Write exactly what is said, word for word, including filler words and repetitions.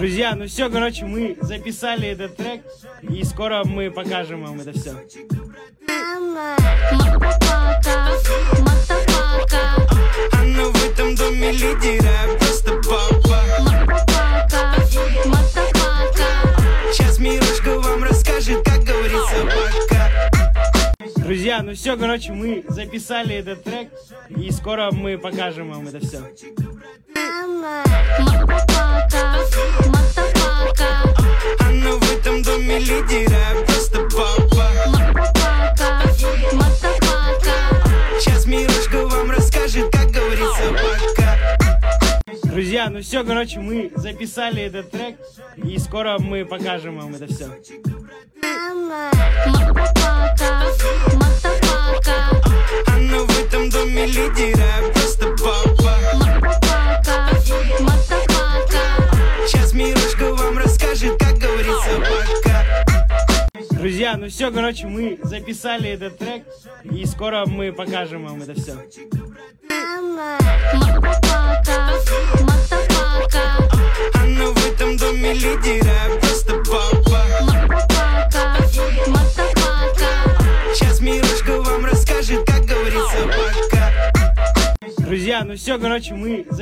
Друзья, ну все, короче, мы записали этот трек, и скоро мы покажем вам это все. Она в этом доме лидера, просто папа. Сейчас Мирушка вам расскажет, как говорится, пока. Друзья, ну все, короче, мы записали этот трек, и скоро мы покажем вам это все. Она в этом доме лидера, просто папа. Сейчас Мирушка вам расскажет, как говорится, пока. Друзья, ну все, короче, мы записали этот трек, и скоро мы покажем вам это все. Она в этом доме лидера, просто папа. Сейчас Мирушка вам расскажет, как говорится, пока. Друзья, ну все, короче, мы записали этот трек, и скоро мы покажем вам это все. Она в этом доме лидера, просто папа. Сейчас Мирушка вам расскажет, как говорится, пока. Друзья, ну все, короче, мы